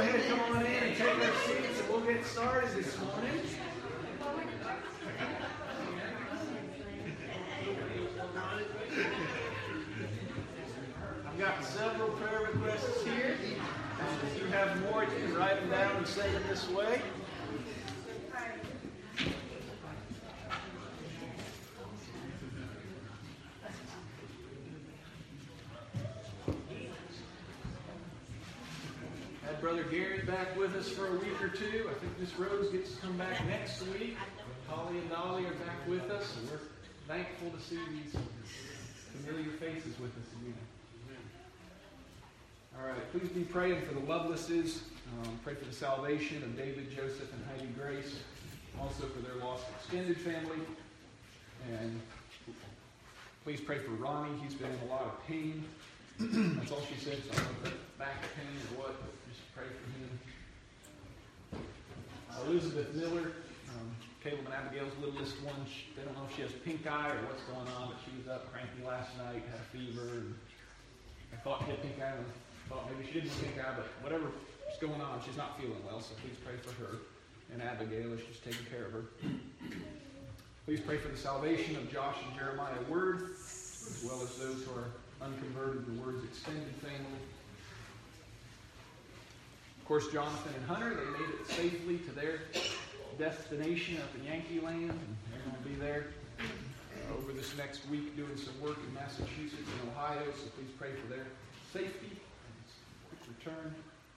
ahead, come on in and take our seats, and we'll get started this morning. I've got several prayer requests here. If you have more, you can write them down and say them this way. Brother Gary back with us for a week or two. I think Miss Rose gets to come back next week. Holly and Dolly are back with us, and we're thankful to see these familiar faces with us again. All right, please be praying for the Lovelaces. Pray for the salvation of David, Joseph, and Heidi Grace. Also for their lost extended family. And please pray for Ronnie. He's been in a lot of pain. That's all she said, so I don't know if that's back pain or what, but just pray for him. Elizabeth Miller, Caleb and Abigail's littlest one, they don't know if she has pink eye or what's going on, but she was up cranky last night, had a fever, and I thought she had pink eye, and I thought maybe she didn't have pink eye, but whatever's going on, she's not feeling well, so please pray for her and Abigail as she's taking care of her. Please pray for the salvation of Josh and Jeremiah Word, as well as those who are unconverted, the Word's extended family. Of course, Jonathan and Hunter, they made it safely to their destination up in Yankee Land, and they're going to be there over this next week doing some work in Massachusetts and Ohio, so please pray for their safety and quick return.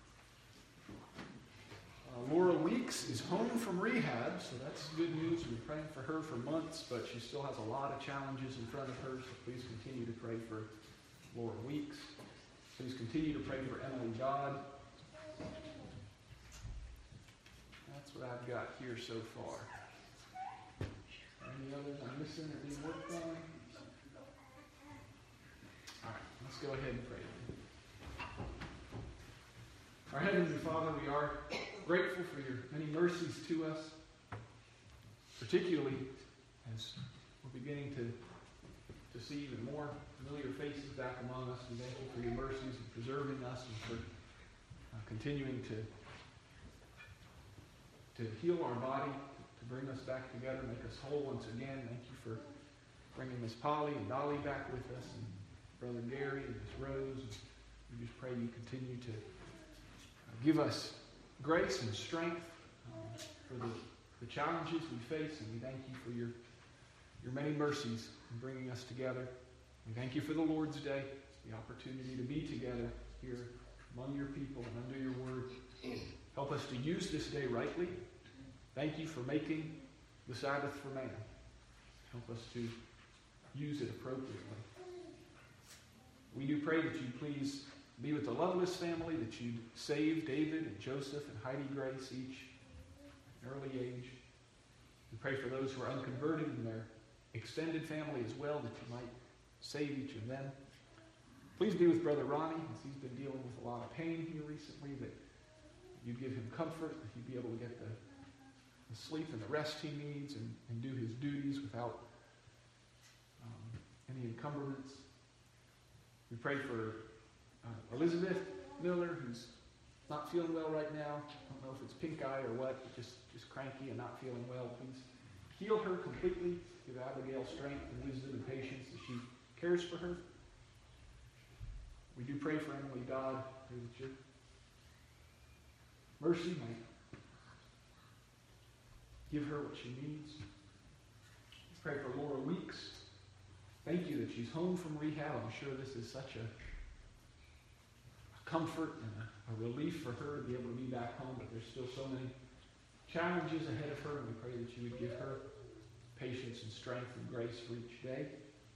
Laura Weeks is home from rehab, so that's good news. We've been praying for her for months, but she still has a lot of challenges in front of her, so please continue to pray for Laura Weeks. Please continue to pray for Emily Dodd. That's what I've got here so far. Any others I'm missing or being worked on? All right, let's go ahead and pray. Our Heavenly Father, we are grateful for your many mercies to us, particularly as we're beginning to see even more familiar faces back among us. We thank you for your mercies in preserving us and for continuing to heal our body, to bring us back together, make us whole once again. Thank you for bringing Miss Polly and Dolly back with us, and Brother Gary and Miss Rose. We just pray you continue to give us grace and strength for the challenges we face, and we thank you for your many mercies in bringing us together. We thank you for the Lord's Day, the opportunity to be together here among your people and under your word. Help us to use this day rightly. Thank you for making the Sabbath for man. Help us to use it appropriately. We do pray that you please be with the Lovelace family, that you'd save David and Joseph and Heidi Grace, each at an early age. We pray for those who are unconverted in their extended family as well, that you might save each of them. Please be with Brother Ronnie, as he's been dealing with a lot of pain here recently, that you'd give him comfort, that he'd be able to get the sleep and the rest he needs and do his duties without any encumbrance. We pray for Elizabeth Miller, who's not feeling well right now. I don't know if it's pink eye or what, but just cranky and not feeling well. Please heal her completely. Give Abigail strength and wisdom and patience as she cares for her. We do pray for Emily Dodd. Pray that your mercy might give her what she needs. Pray for Laura Weeks. Thank you that she's home from rehab. I'm sure this is such a comfort and a relief for her to be able to be back home, but there's still so many challenges ahead of her, and we pray that you would give her patience and strength and grace for each day.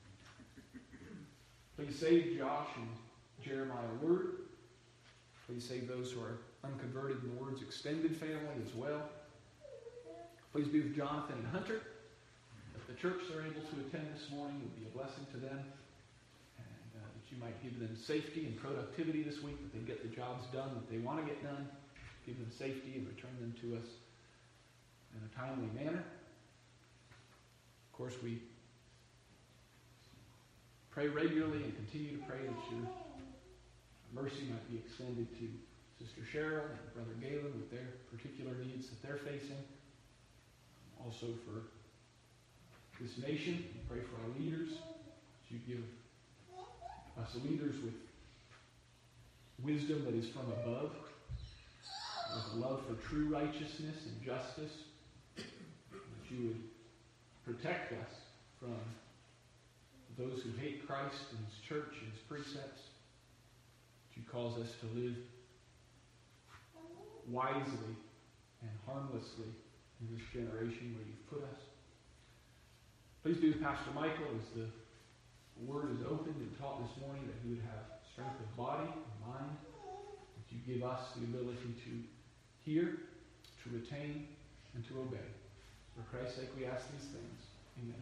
Please save Josh and Jeremiah Word. Please save those who are unconverted in the Word's extended family as well. Please be with Jonathan and Hunter. If the church they're able to attend this morning would be a blessing to them, and that you might give them safety and productivity this week, that they get the jobs done that they want to get done. Give them safety and return them to us in a timely manner. Of course, we pray regularly and continue to pray that your mercy might be extended to Sister Cheryl and Brother Galen with their particular needs that they're facing. Also for this nation, we pray for our leaders. That you give us leaders with wisdom that is from above, with a love for true righteousness and justice. That you would protect us from those who hate Christ and His church and His precepts. That you cause us to live wisely and harmlessly in this generation where you've put us. Please be with Pastor Michael as the word is opened and taught this morning, that he would have strength of body and mind, that you give us the ability to hear, to retain, and to obey. For Christ's sake we ask these things. Amen.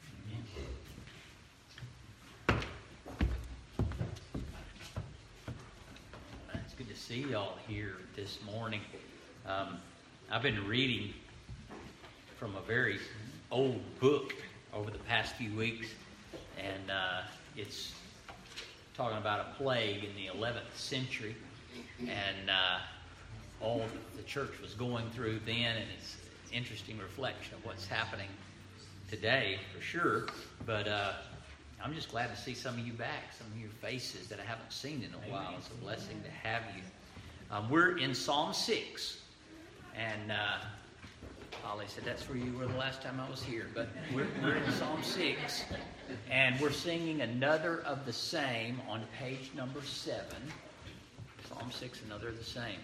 It's good to see y'all here this morning. I've been reading from a very old book over the past few weeks, and it's talking about a plague in the 11th century, and all the church was going through then, and it's an interesting reflection of what's happening today, for sure. But I'm just glad to see some of you back, some of your faces that I haven't seen in a while. It's a blessing to have you. We're in Psalm 6, and Holly said that's where you were the last time I was here, but we're in Psalm 6, and we're singing Another of the Same on page number 7. Psalm 6, Another of the Same.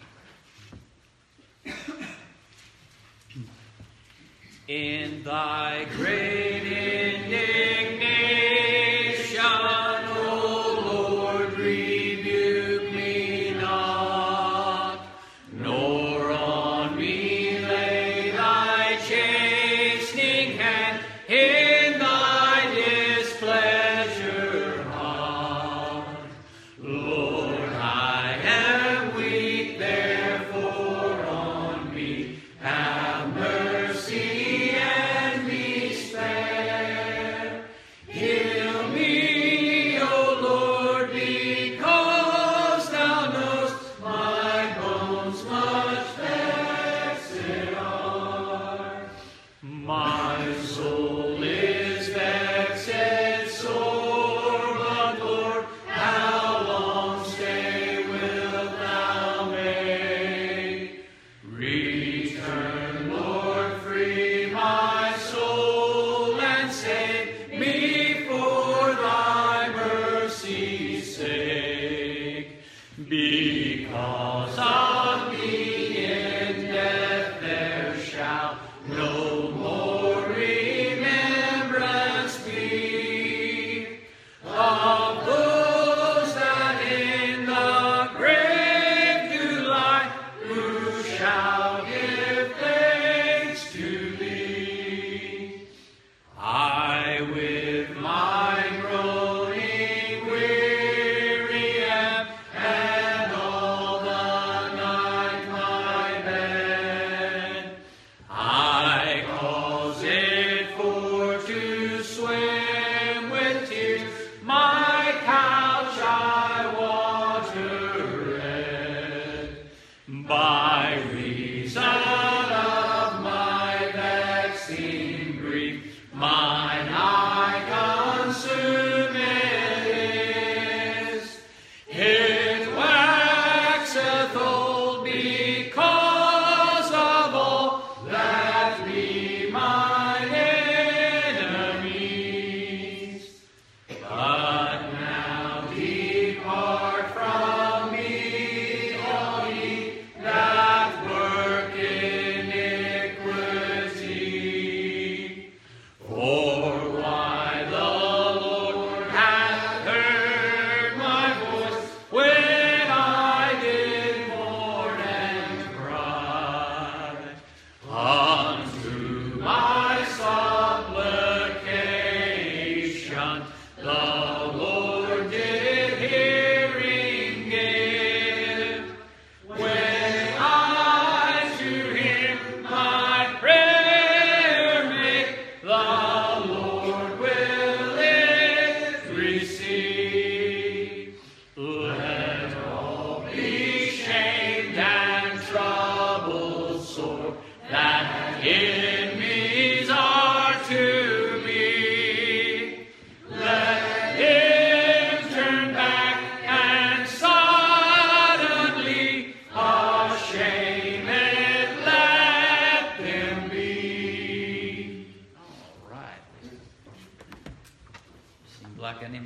In thy great indignation, O Lord, rebuke me not, nor on me lay thy chastening hand. In thy displeasure hard, Lord, I am weak, therefore on me have mercy. Groaning weary am, and all the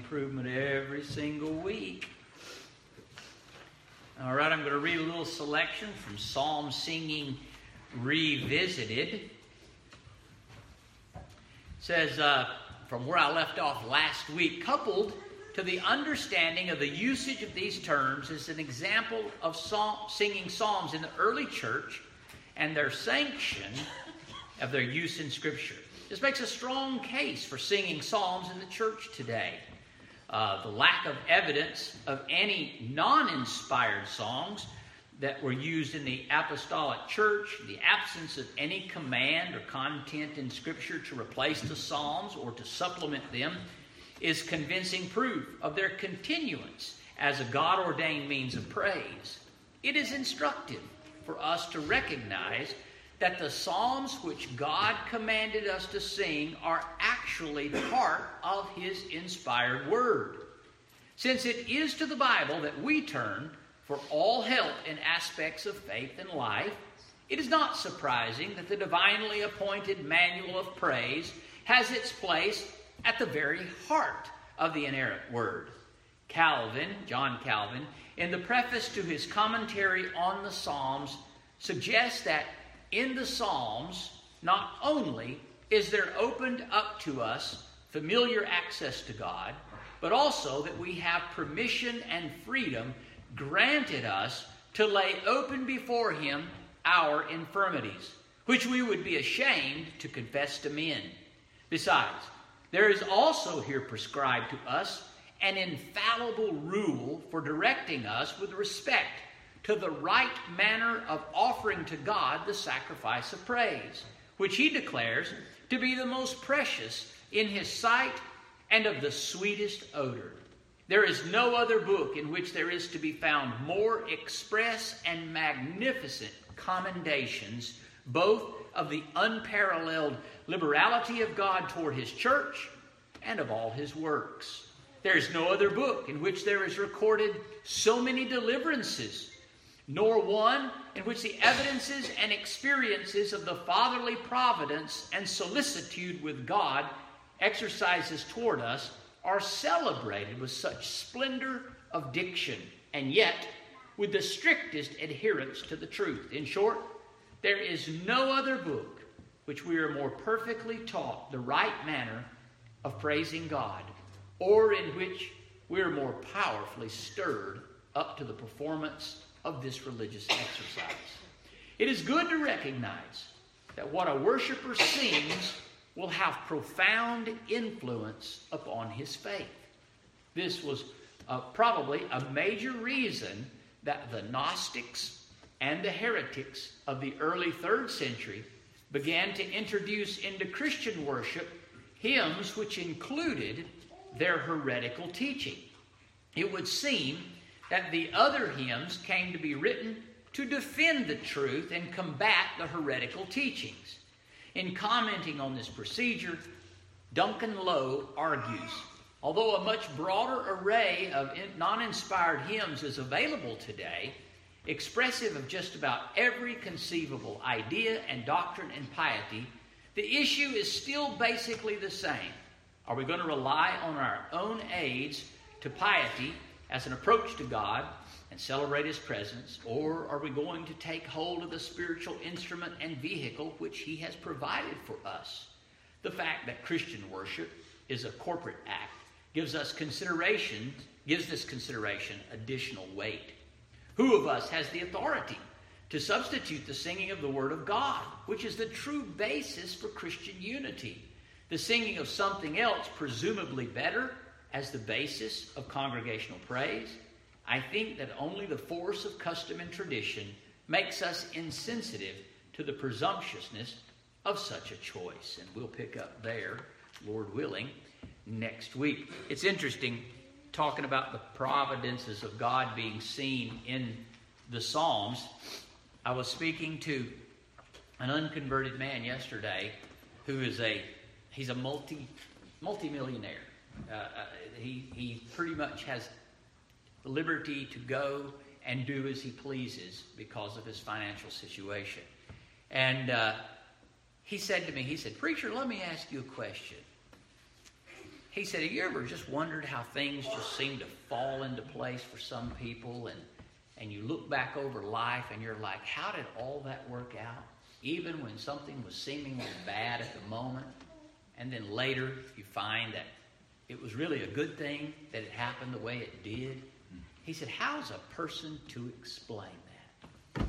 improvement every single week. All right, I'm going to read a little selection from Psalm Singing Revisited. It says, from where I left off last week, coupled to the understanding of the usage of these terms is an example of singing psalms in the early church and their sanction of their use in Scripture. This makes a strong case for singing psalms in the church today. The lack of evidence of any non-inspired songs that were used in the apostolic church, the absence of any command or content in Scripture to replace the psalms or to supplement them, is convincing proof of their continuance as a God-ordained means of praise. It is instructive for us to recognize that the psalms which God commanded us to sing are actually part of His inspired Word. Since it is to the Bible that we turn for all help in aspects of faith and life, it is not surprising that the divinely appointed manual of praise has its place at the very heart of the inerrant Word. John Calvin, in the preface to his commentary on the Psalms, suggests that in the Psalms, not only is there opened up to us familiar access to God, but also that we have permission and freedom granted us to lay open before Him our infirmities, which we would be ashamed to confess to men. Besides, there is also here prescribed to us an infallible rule for directing us with respect to the right manner of offering to God the sacrifice of praise, which He declares to be the most precious in His sight and of the sweetest odor. There is no other book in which there is to be found more express and magnificent commendations, both of the unparalleled liberality of God toward His church and of all His works. There is no other book in which there is recorded so many deliverances, nor one in which the evidences and experiences of the fatherly providence and solicitude with God exercises toward us are celebrated with such splendor of diction, and yet with the strictest adherence to the truth. In short, there is no other book which we are more perfectly taught the right manner of praising God, or in which we are more powerfully stirred up to the performance of this religious exercise. It is good to recognize that what a worshiper sings will have profound influence upon his faith. This was probably a major reason that the Gnostics and the heretics of the early 3rd century began to introduce into Christian worship hymns which included their heretical teaching. It would seem that the other hymns came to be written to defend the truth and combat the heretical teachings. In commenting on this procedure, Duncan Lowe argues, although a much broader array of non-inspired hymns is available today, expressive of just about every conceivable idea and doctrine and piety, the issue is still basically the same. Are we going to rely on our own aids to piety as an approach to God and celebrate His presence, or are we going to take hold of the spiritual instrument and vehicle which He has provided for us? The fact that Christian worship is a corporate act gives this consideration additional weight. Who of us has the authority to substitute the singing of the Word of God, which is the true basis for Christian unity? The singing of something else, presumably better, as the basis of congregational praise? I think that only the force of custom and tradition makes us insensitive to the presumptuousness of such a choice. And we'll pick up there, Lord willing, next week. It's interesting talking about the providences of God being seen in the Psalms. I was speaking to an unconverted man yesterday who is he's a multi-millionaire. He pretty much has the liberty to go and do as he pleases because of his financial situation. And he said to me, he said, "Preacher, let me ask you a question. he said, have you ever just wondered how things just seem to fall into place for some people, and you look back over life and you're like, how did all that work out? Even when something was seemingly bad at the moment, and then later you find that it was really a good thing that it happened the way it did. He said, how's a person to explain that?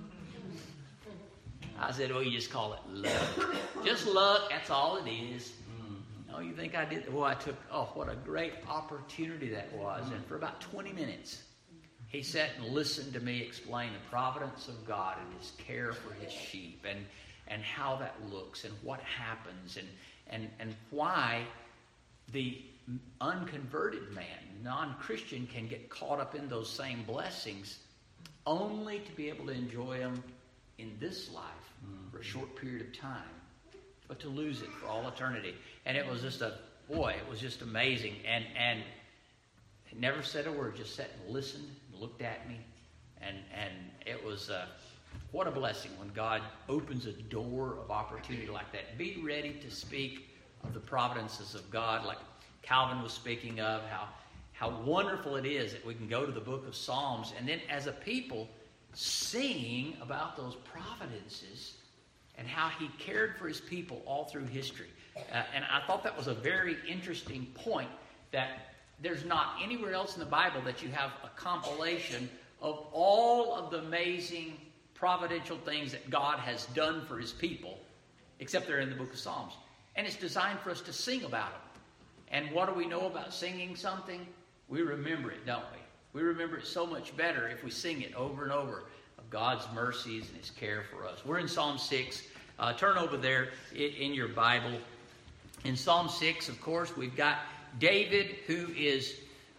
I said, well, you just call it luck. Just luck, that's all it is. Oh, you think I did? Well, what a great opportunity that was. And for about 20 minutes, he sat and listened to me explain the providence of God and his care for his sheep and how that looks and what happens and why the unconverted man, non-Christian, can get caught up in those same blessings only to be able to enjoy them in this life for a short period of time, but to lose it for all eternity. And it was just it was just amazing. And he never said a word, just sat and listened and looked at me. And it was, what a blessing when God opens a door of opportunity like that. Be ready to speak of the providences of God, like Calvin was speaking of, how wonderful it is that we can go to the book of Psalms and then as a people sing about those providences and how he cared for his people all through history. And I thought that was a very interesting point, that there's not anywhere else in the Bible that you have a compilation of all of the amazing providential things that God has done for his people, except they're in the book of Psalms. And it's designed for us to sing about them. And what do we know about singing something? We remember it, don't we? We remember it so much better if we sing it over and over of God's mercies and his care for us. We're in Psalm 6. Turn over there in your Bible. In Psalm 6, of course, we've got David, who is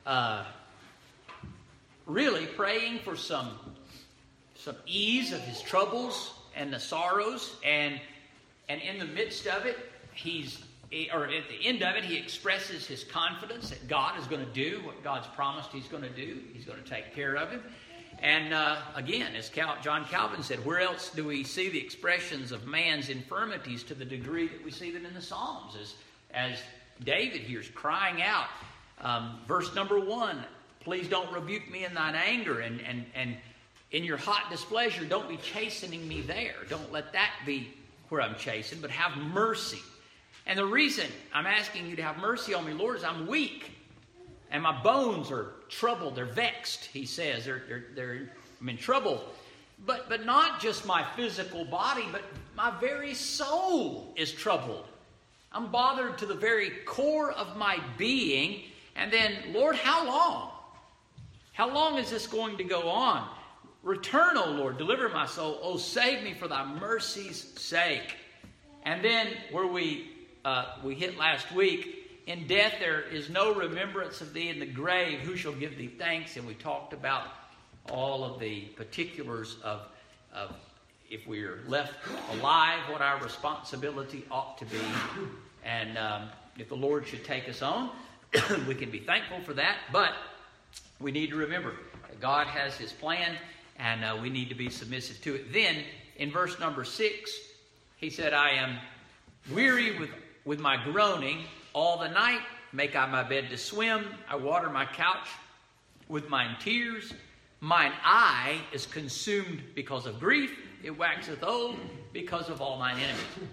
really praying for some ease of his troubles and the sorrows. And in the midst of it, at the end of it, he expresses his confidence that God is going to do what God's promised he's going to do. He's going to take care of him. And again, as John Calvin said, where else do we see the expressions of man's infirmities to the degree that we see them in the Psalms? As David here is crying out, verse number 1, please don't rebuke me in thine anger, and in your hot displeasure, don't be chastening me there. Don't let that be where I'm chastened, but have mercy. And the reason I'm asking you to have mercy on me, Lord, is I'm weak. And my bones are troubled. They're vexed, he says. I'm in trouble. But not just my physical body, but my very soul is troubled. I'm bothered to the very core of my being. And then, Lord, how long? How long is this going to go on? Return, O Lord, deliver my soul. Oh, save me for thy mercy's sake. And then where we hit last week, in death there is no remembrance of thee. In the grave, who shall give thee thanks? And we talked about all of the particulars of if we are left alive, what our responsibility ought to be. And if the Lord should take us on, we can be thankful for that. But we need to remember that God has his plan, and we need to be submissive to it. Then, in verse number 6, he said, I am weary with my groaning. All the night make I my bed to swim. I water my couch with mine tears. Mine eye is consumed because of grief. It waxeth old because of all mine enemies.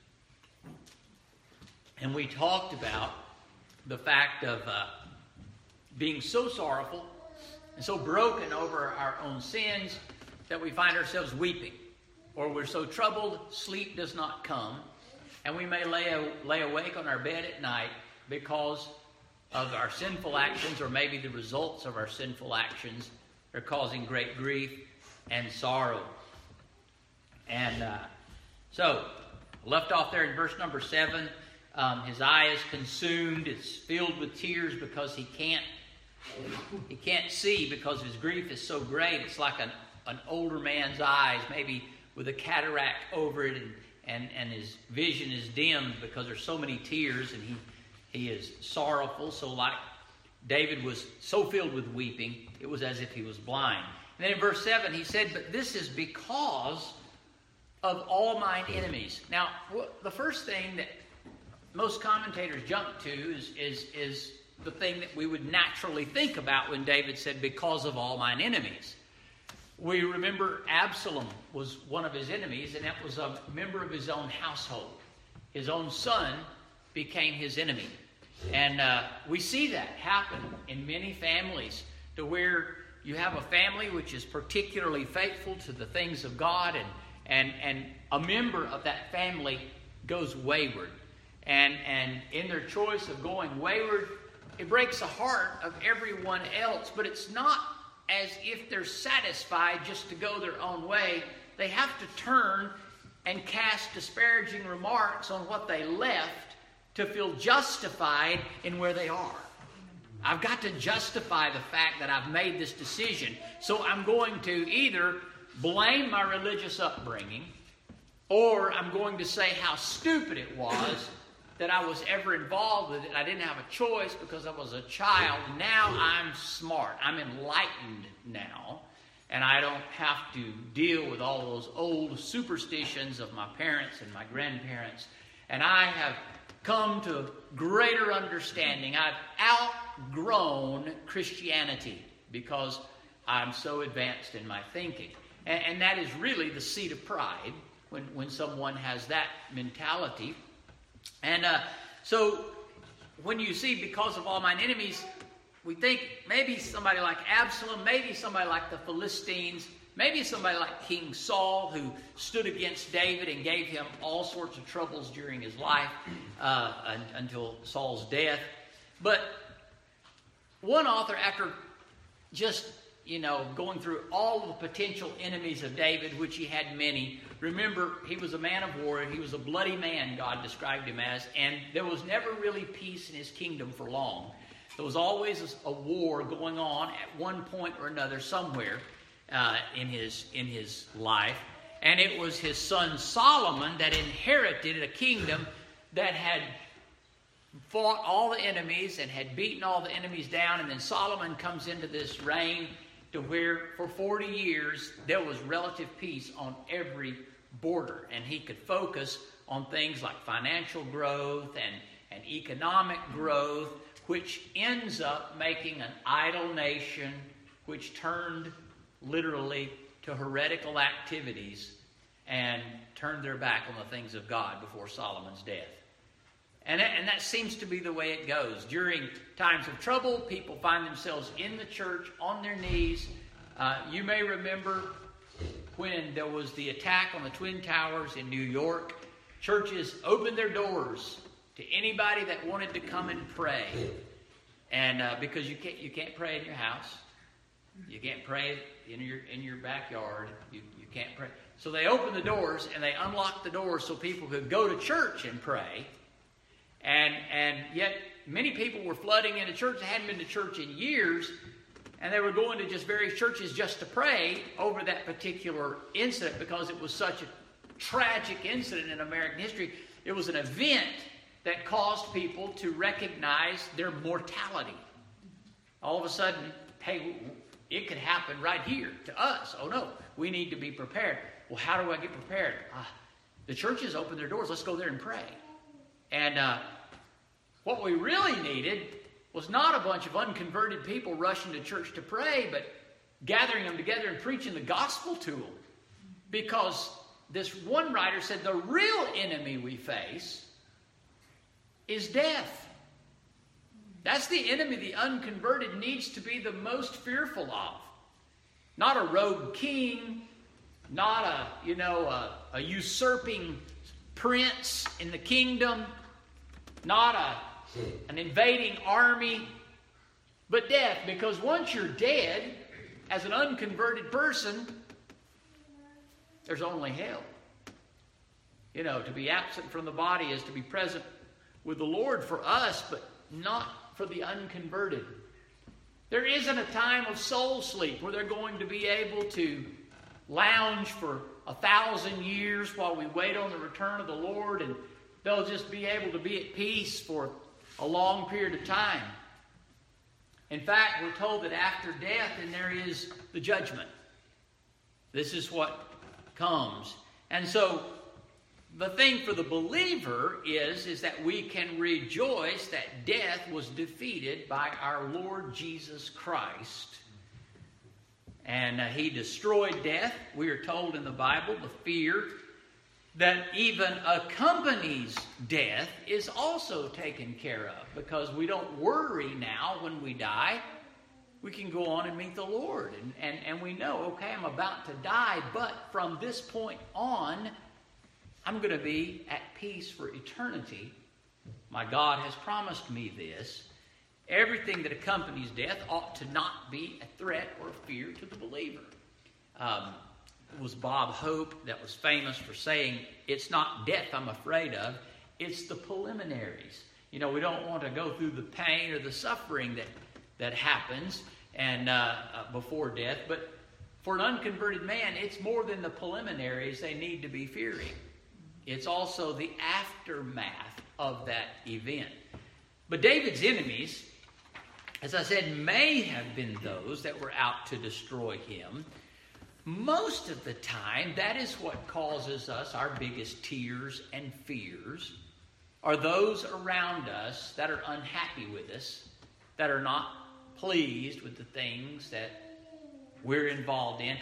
And we talked about the fact of being so sorrowful and so broken over our own sins that we find ourselves weeping. Or we're so troubled, sleep does not come. And we may lay awake on our bed at night because of our sinful actions, or maybe the results of our sinful actions are causing great grief and sorrow. And so, left off there in verse number 7, his eye is consumed. It's filled with tears because he can't see because his grief is so great. It's like an older man's eyes, maybe with a cataract over it, and his vision is dimmed because there's so many tears, and he is sorrowful. So like David was so filled with weeping, it was as if he was blind. And then in verse 7, he said, but this is because of all mine enemies. Now, the first thing that most commentators jump to is the thing that we would naturally think about when David said, because of all mine enemies. We remember Absalom was one of his enemies, and that was a member of his own household. His own son became his enemy. And we see that happen in many families, to where you have a family which is particularly faithful to the things of God, and a member of that family goes wayward. And in their choice of going wayward, it breaks the heart of everyone else. But it's not as if they're satisfied just to go their own way. They have to turn and cast disparaging remarks on what they left to feel justified in where they are. I've got to justify the fact that I've made this decision. So I'm going to either blame my religious upbringing, or I'm going to say how stupid it was that I was ever involved with it. I didn't have a choice because I was a child. Now I'm smart. I'm enlightened now. And I don't have to deal with all those old superstitions of my parents and my grandparents. And I have come to a greater understanding. I've outgrown Christianity because I'm so advanced in my thinking. And that is really the seed of pride when someone has that mentality. And so when you see, because of all mine enemies, we think maybe somebody like Absalom, maybe somebody like the Philistines, maybe somebody like King Saul, who stood against David and gave him all sorts of troubles during his life until Saul's death. But one author, after just, going through all of the potential enemies of David, which he had many. Remember, he was a man of war. He was a bloody man, God described him as. And there was never really peace in his kingdom for long. There was always a war going on at one point or another somewhere in his life. And it was his son Solomon that inherited a kingdom that had fought all the enemies and had beaten all the enemies down. And then Solomon comes into this reign to where for 40 years there was relative peace on every border. And he could focus on things like financial growth and economic growth, which ends up making an idol nation, which turned literally to heretical activities and turned their back on the things of God before Solomon's death. And that seems to be the way it goes. During times of trouble, people find themselves in the church on their knees. You may remember when there was the attack on the Twin Towers in New York. Churches opened their doors to anybody that wanted to come and pray. And because you can't pray in your house. You can't pray in your backyard. You can't pray. So they opened the doors and they unlocked the doors so people could go to church and pray. And yet many people were flooding into church. They hadn't been to church in years. And they were going to just various churches just to pray over that particular incident because it was such a tragic incident in American history. It was an event that caused people to recognize their mortality. All of a sudden, hey, it could happen right here to us. Oh no, we need to be prepared. Well, how do I get prepared? The churches open their doors. Let's go there and pray. And what we really needed was not a bunch of unconverted people rushing to church to pray, but gathering them together and preaching the gospel to them. Because this one writer said the real enemy we face is death. That's the enemy the unconverted needs to be the most fearful of. Not a rogue king, not a usurping prince in the kingdom, not an invading army, but death. Because once you're dead, as an unconverted person, there's only hell. To be absent from the body is to be present with the Lord for us, but not for the unconverted. There isn't a time of soul sleep where they're going to be able to lounge for 1,000 years while we wait on the return of the Lord, and they'll just be able to be at peace for a long period of time. In fact, we're told that after death, then there is the judgment. This is what comes. And so the thing for the believer is that we can rejoice that death was defeated by our Lord Jesus Christ. And He destroyed death. We are told in the Bible, the fear that even accompanies death is also taken care of, because we don't worry now when we die. We can go on and meet the Lord. And we know, okay, I'm about to die, but from this point on, I'm going to be at peace for eternity. My God has promised me this. Everything that accompanies death ought to not be a threat or a fear to the believer. It was Bob Hope that was famous for saying, it's not death I'm afraid of, it's the preliminaries. You know, we don't want to go through the pain or the suffering that happens and before death, but for an unconverted man, it's more than the preliminaries they need to be fearing. It's also the aftermath of that event. But David's enemies, as I said, may have been those that were out to destroy him. Most of the time, that is what causes us our biggest tears and fears, are those around us that are unhappy with us, that are not pleased with the things that we're involved in.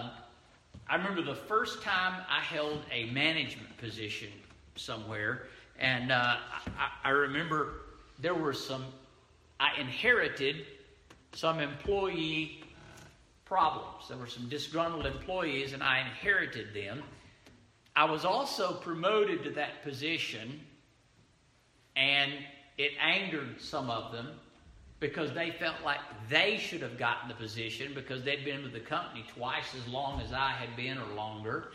I remember the first time I held a management position somewhere, and I remember there were I inherited some employee problems. There were some disgruntled employees, and I inherited them. I was also promoted to that position, and it angered some of them because they felt like they should have gotten the position because they'd been with the company twice as long as I had been or longer.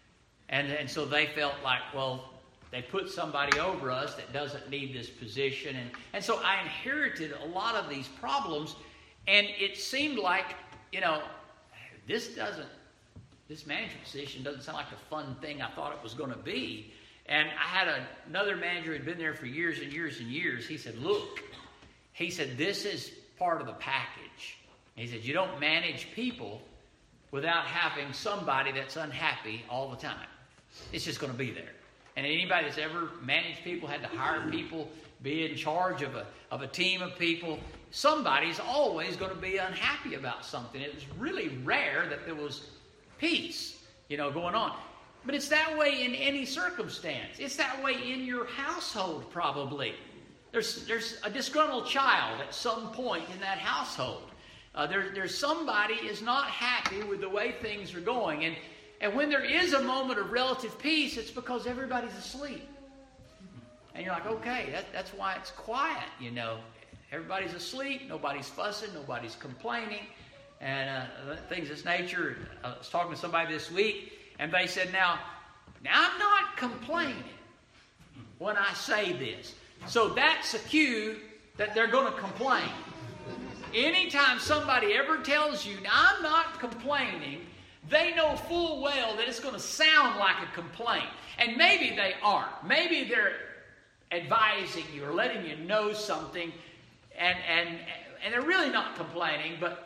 And so they felt like, well, they put somebody over us that doesn't need this position. And so I inherited a lot of these problems, and it seemed like, you know, this management position doesn't sound like the fun thing I thought it was going to be. And I had another manager who had been there for years and years and years. He said, look, he said, this is part of the package. He said, you don't manage people without having somebody that's unhappy all the time. It's just going to be there. And anybody that's ever managed people, had to hire people, be in charge of a team of people, somebody's always going to be unhappy about something. It was really rare that there was peace, going on. But it's that way in any circumstance. It's that way in your household, probably. There's a disgruntled child at some point in that household. There's somebody is not happy with the way things are going. And when there is a moment of relative peace, it's because everybody's asleep. And you're like, okay, that's why it's quiet, Everybody's asleep, nobody's fussing, nobody's complaining, and things of this nature. I was talking to somebody this week, and they said, now I'm not complaining when I say this. So that's a cue that they're going to complain. Anytime somebody ever tells you, now I'm not complaining, they know full well that it's going to sound like a complaint. And maybe they aren't. Maybe they're advising you or letting you know something, and they're really not complaining, but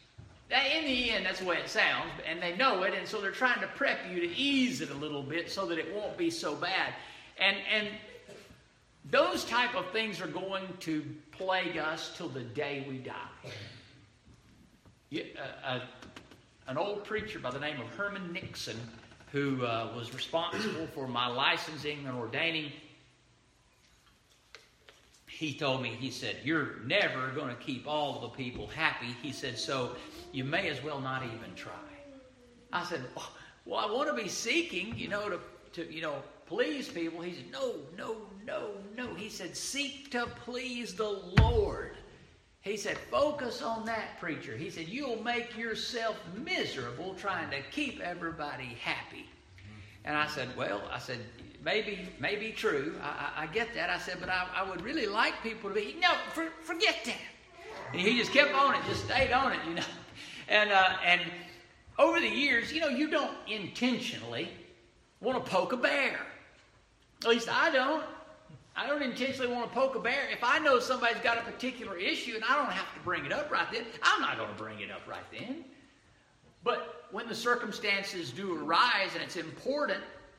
in the end, that's the way it sounds, and they know it, and so they're trying to prep you to ease it a little bit so that it won't be so bad. And those type of things are going to plague us till the day we die. An old preacher by the name of Herman Nixon, who was responsible for my licensing and ordaining, he told me, he said, you're never going to keep all the people happy. He said, so you may as well not even try. I said, well, I want to be seeking, to please people. He said, no. He said, seek to please the Lord. He said, focus on that, preacher. He said, you'll make yourself miserable trying to keep everybody happy. And I said, maybe true. I get that. I said, but I would really like people to be, no, forget that. And he just kept on it, just stayed on it, And over the years, you don't intentionally want to poke a bear. At least I don't. I don't intentionally want to poke a bear. If I know somebody's got a particular issue and I don't have to bring it up right then, I'm not going to bring it up right then. But when the circumstances do arise and it's important,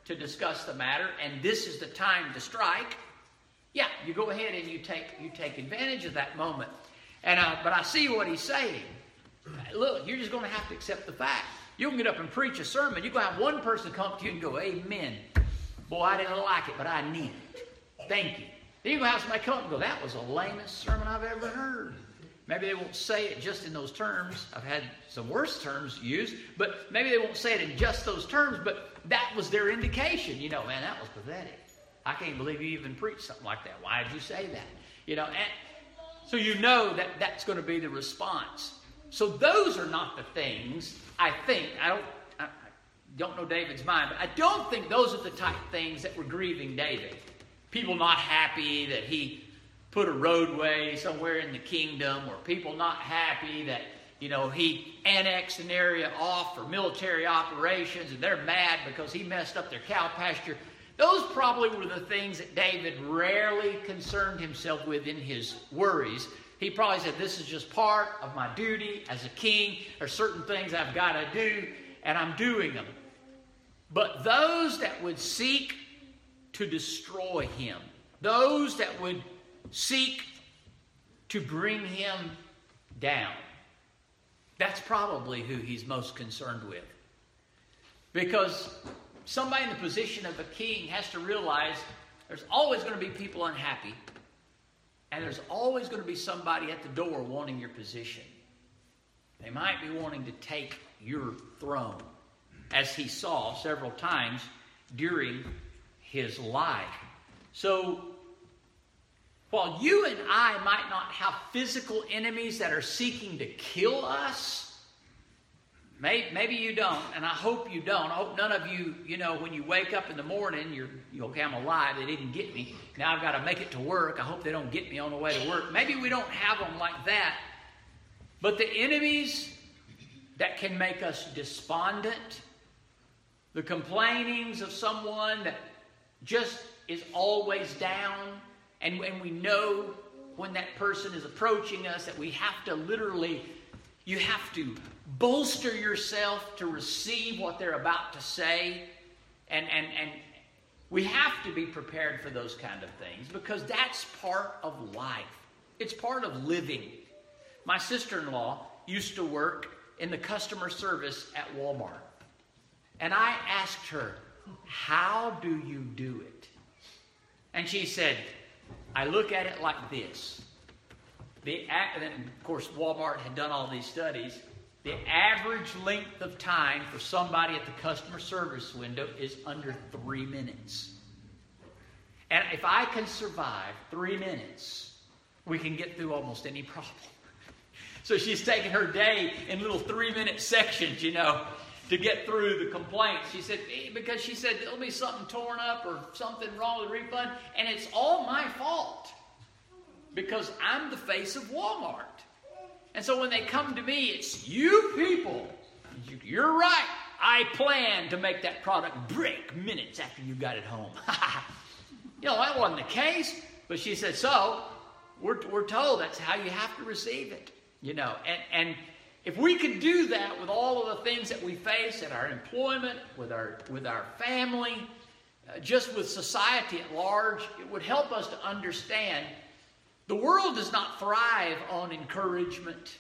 to discuss the matter, and this is the time to strike, yeah, you go ahead and you take advantage of that moment. And but I see what he's saying. Look, you're just going to have to accept the fact. You can get up and preach a sermon. You're going to have one person come to you and go, amen. Boy, I didn't like it, but I need it. Thank you. Then you're going to have somebody come up and go, that was the lamest sermon I've ever heard. Maybe they won't say it just in those terms. I've had some worse terms used, but maybe they won't say it in just those terms, but that was their indication. You know, man, that was pathetic. I can't believe you even preached something like that. Why did you say that? You know, and so you know that that's going to be the response. So those are not the things, I think. I don't know David's mind, but I don't think those are the type of things that were grieving David. People not happy that he put a roadway somewhere in the kingdom, or people not happy that, you know, he annexed an area off for military operations and they're mad because he messed up their cow pasture. Those probably were the things that David rarely concerned himself with in his worries. He probably said, this is just part of my duty as a king. There's certain things I've got to do, and I'm doing them. But those that would seek to destroy him, those that would seek to bring him down, that's probably who he's most concerned with. Because somebody in the position of a king has to realize there's always going to be people unhappy, and there's always going to be somebody at the door wanting your position. They might be wanting to take your throne, as he saw several times during his life. So, while you and I might not have physical enemies that are seeking to kill us, maybe you don't, and I hope you don't. I hope none of you, you know, when you wake up in the morning, you're okay, I'm alive, they didn't get me. Now I've got to make it to work. I hope they don't get me on the way to work. Maybe we don't have them like that. But the enemies that can make us despondent, the complainings of someone that just is always down, and when we know when that person is approaching us that we have to literally, you have to bolster yourself to receive what they're about to say. And we have to be prepared for those kind of things because that's part of life. It's part of living. My sister-in-law used to work in the customer service at Walmart. And I asked her, how do you do it? And she said, I look at it like this. And of course, Walmart had done all these studies. The average length of time for somebody at the customer service window is under 3 minutes. And if I can survive 3 minutes, we can get through almost any problem. So she's taking her day in little 3-minute sections, you know, to get through the complaints. She said, because she said there'll be something torn up or something wrong with the refund, and it's all my fault because I'm the face of Walmart. And so when they come to me, it's you people. You're right. I plan to make that product break minutes after you got it home. You know, that wasn't the case. But she said, so we're told that's how you have to receive it. You know, and if we could do that with all of the things that we face at our employment, with our family, just with society at large, it would help us to understand the world does not thrive on encouragement.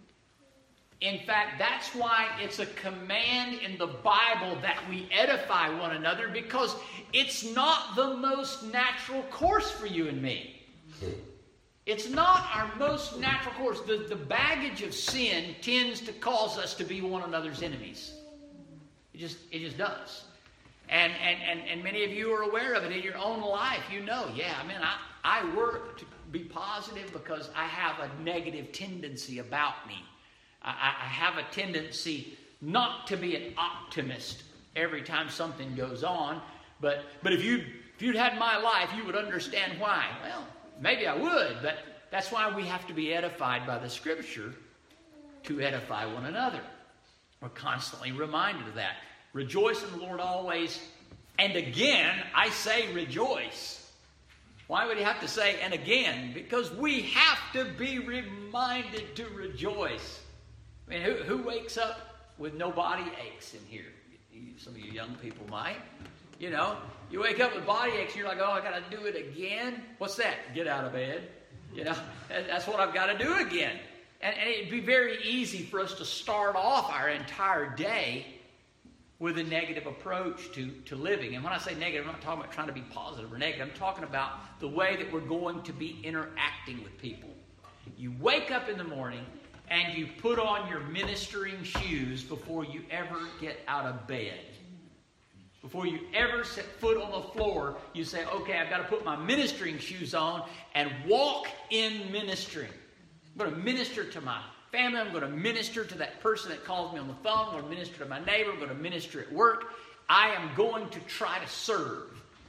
In fact, that's why it's a command in the Bible that we edify one another, because it's not the most natural course for you and me. It's not our most natural course. The baggage of sin tends to cause us to be one another's enemies. It just does. And many of you are aware of it in your own life. You know, I work to be positive because I have a negative tendency about me. I have a tendency not to be an optimist every time something goes on. But if you'd had my life, you would understand why. Well, maybe I would, but that's why we have to be edified by the Scripture to edify one another. We're constantly reminded of that. Rejoice in the Lord always. And again, I say rejoice. Why would he have to say and again? Because we have to be reminded to rejoice. I mean, who wakes up with no body aches in here? Some of you young people might. You know, you wake up with body aches and you're like, oh, I got to do it again. What's that? Get out of bed. You know, that's what I've got to do again. And it'd be very easy for us to start off our entire day with a negative approach to living. And when I say negative, I'm not talking about trying to be positive or negative. I'm talking about the way that we're going to be interacting with people. You wake up in the morning and you put on your ministering shoes before you ever get out of bed. Before you ever set foot on the floor, you say, okay, I've got to put my ministering shoes on and walk in ministering. I'm going to minister to my family. I'm going to minister to that person that calls me on the phone. I'm going to minister to my neighbor. I'm going to minister at work. I am going to try to serve.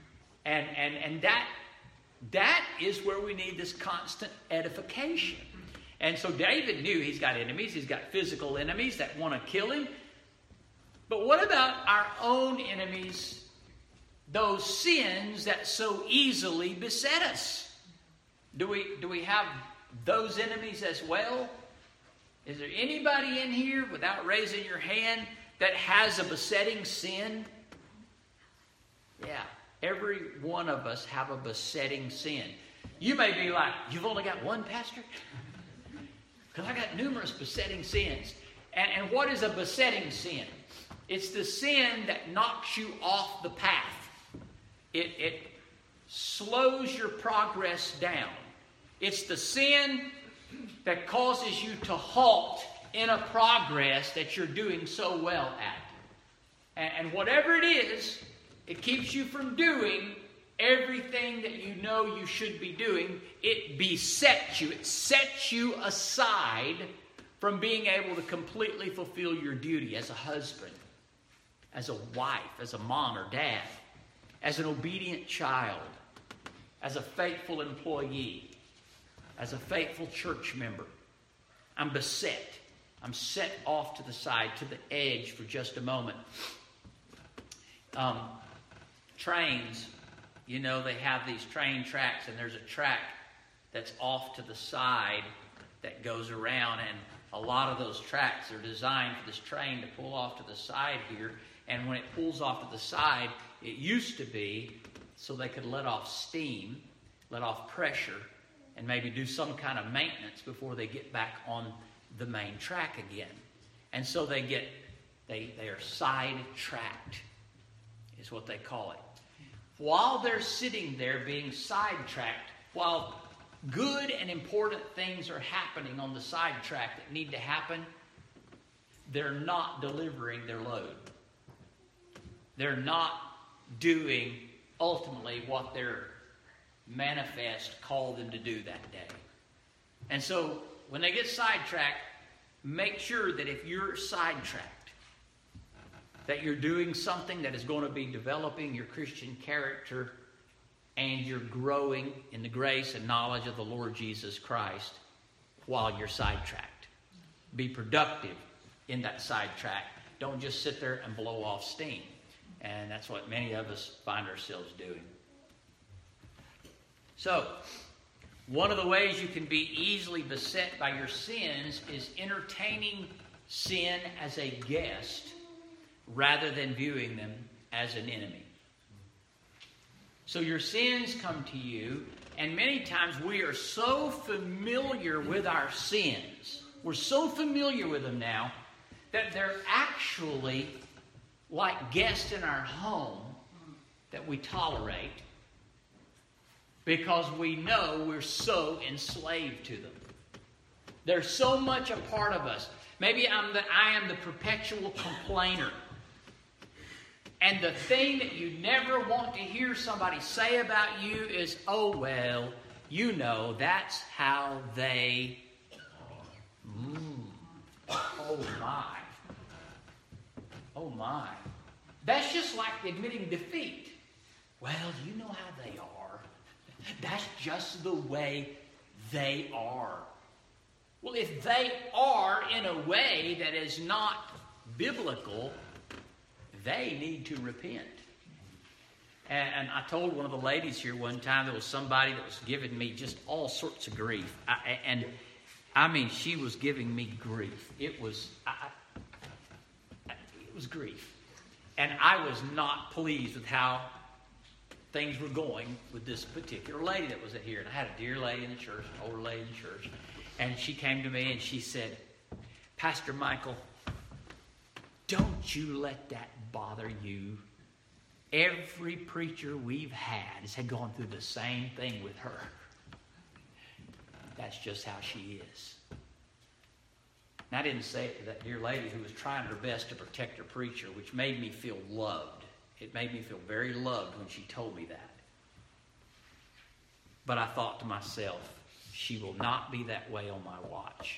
And that is where we need this constant edification. And so David knew he's got enemies. He's got physical enemies that want to kill him. But what about our own enemies, those sins that so easily beset us? Do we have those enemies as well? Is there anybody in here, without raising your hand, that has a besetting sin? Yeah, every one of us have a besetting sin. You may be like, you've only got one, Pastor? Because I got numerous besetting sins. And what is a besetting sin? It's the sin that knocks you off the path. It slows your progress down. It's the sin that causes you to halt in a progress that you're doing so well at. And whatever it is, it keeps you from doing everything that you know you should be doing. It besets you. It sets you aside from being able to completely fulfill your duty as a husband, as a wife, as a mom or dad, as an obedient child, as a faithful employee, as a faithful church member. I'm beset. I'm set off to the side, to the edge for just a moment. Trains, you know, they have these train tracks, and there's a track that's off to the side that goes around, and a lot of those tracks are designed for this train to pull off to the side here. And when it pulls off to the side, it used to be so they could let off steam, let off pressure, and maybe do some kind of maintenance before they get back on the main track again. And so they are sidetracked, is what they call it. While they're sitting there being sidetracked, while good and important things are happening on the sidetrack that need to happen, they're not delivering their load. They're not doing ultimately what their manifest called them to do that day. And so when they get sidetracked, make sure that if you're sidetracked, that you're doing something that is going to be developing your Christian character and you're growing in the grace and knowledge of the Lord Jesus Christ while you're sidetracked. Be productive in that sidetrack. Don't just sit there and blow off steam. And that's what many of us find ourselves doing. So, one of the ways you can be easily beset by your sins is entertaining sin as a guest rather than viewing them as an enemy. So your sins come to you, and many times we are so familiar with our sins. We're so familiar with them now that they're actually like guests in our home that we tolerate because we know we're so enslaved to them. They're so much a part of us. Maybe I am the perpetual complainer. And the thing that you never want to hear somebody say about you is, oh, well, you know, that's how they are. Oh, my. Oh, my. That's just like admitting defeat. Well, you know how they are. That's just the way they are. Well, if they are in a way that is not biblical, they need to repent. And I told one of the ladies here one time there was somebody that was giving me just all sorts of grief. I mean, she was giving me grief. It was grief. And I was not pleased with how things were going with this particular lady that was here. And I had a dear lady in the church, an older lady in the church. And she came to me and she said, Pastor Michael, don't you let that bother you. Every preacher we've had has gone through the same thing with her. That's just how she is. And I didn't say it to that dear lady who was trying her best to protect her preacher, which made me feel loved. It made me feel very loved when she told me that. But I thought to myself, she will not be that way on my watch.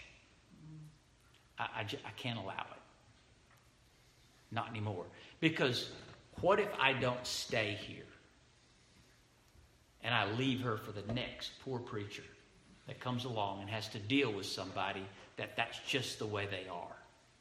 I can't allow it. Not anymore. Because what if I don't stay here and I leave her for the next poor preacher that comes along and has to deal with somebody that's just the way they are?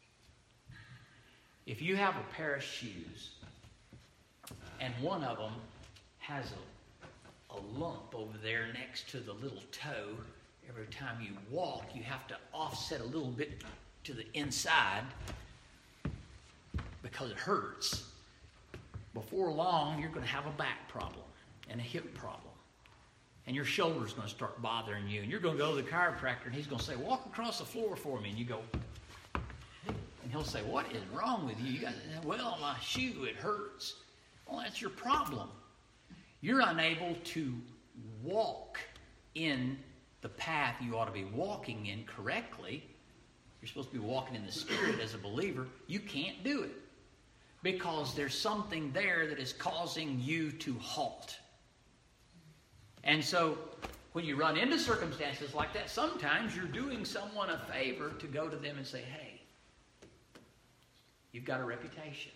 If you have a pair of shoes and one of them has a lump over there next to the little toe, every time you walk, you have to offset a little bit to the inside because it hurts. Before long, you're going to have a back problem and a hip problem. And your shoulder's going to start bothering you. And you're going to go to the chiropractor and he's going to say, walk across the floor for me. And you go, and he'll say, what is wrong with you? You got, well, my shoe, it hurts. Well, that's your problem. You're unable to walk in the path you ought to be walking in correctly. You're supposed to be walking in the Spirit as a believer. You can't do it because there's something there that is causing you to halt. And so when you run into circumstances like that, sometimes you're doing someone a favor to go to them and say, hey, you've got a reputation.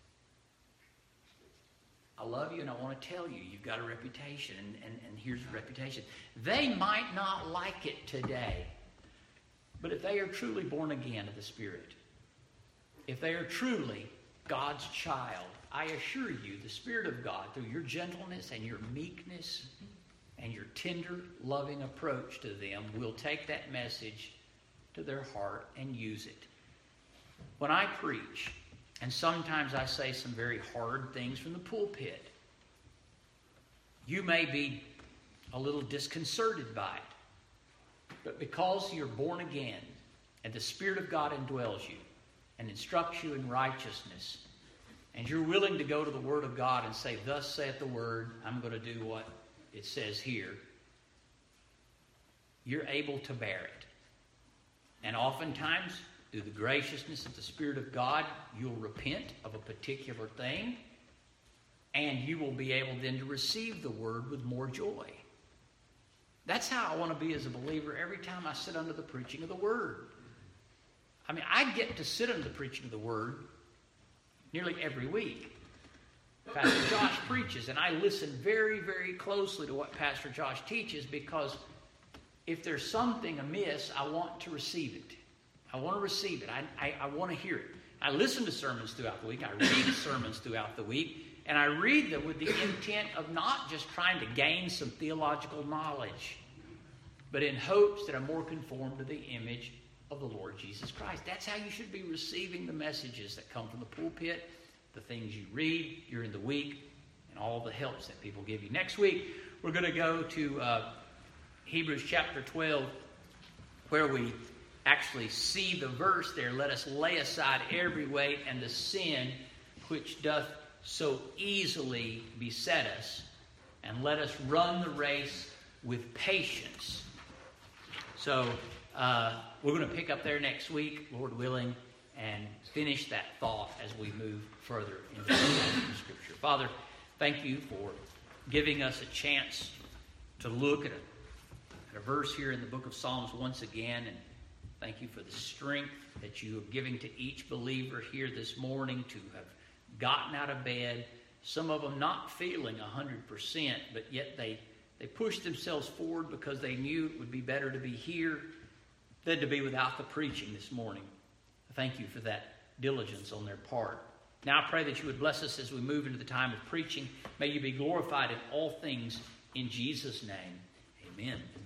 I love you and I want to tell you, you've got a reputation, and here's the reputation. They might not like it today, but if they are truly born again of the Spirit, if they are truly God's child, I assure you, the Spirit of God, through your gentleness and your meekness and your tender, loving approach to them, will take that message to their heart and use it. When I preach, and sometimes I say some very hard things from the pulpit, you may be a little disconcerted by it. But because you're born again and the Spirit of God indwells you and instructs you in righteousness, and you're willing to go to the Word of God and say, thus saith the Word, I'm going to do what it says here, you're able to bear it. And oftentimes, through the graciousness of the Spirit of God, you'll repent of a particular thing, and you will be able then to receive the Word with more joy. That's how I want to be as a believer every time I sit under the preaching of the Word. I mean, I get to sit under the preaching of the Word nearly every week. Pastor Josh preaches, and I listen very, very closely to what Pastor Josh teaches, because if there's something amiss, I want to receive it. I want to receive it. I want to hear it. I listen to sermons throughout the week. I read sermons throughout the week. And I read them with the intent of not just trying to gain some theological knowledge, but in hopes that I'm more conformed to the image of the Lord Jesus Christ. That's how you should be receiving the messages that come from the pulpit, the things you read during the week, and all the helps that people give you. Next week, we're going to go to Hebrews chapter 12, where we actually see the verse there. Let us lay aside every weight and the sin which doth so easily beset us, and let us run the race with patience. So we're going to pick up there next week, Lord willing, and finish that thought as we move further into the Scripture. Father, thank you for giving us a chance to look at a verse here in the book of Psalms once again, and thank you for the strength that you are giving to each believer here this morning to have gotten out of bed, some of them not feeling 100%, but yet they pushed themselves forward because they knew it would be better to be here than to be without the preaching this morning. Thank you for that diligence on their part. Now I pray that you would bless us as we move into the time of preaching. May you be glorified in all things in Jesus' name. Amen.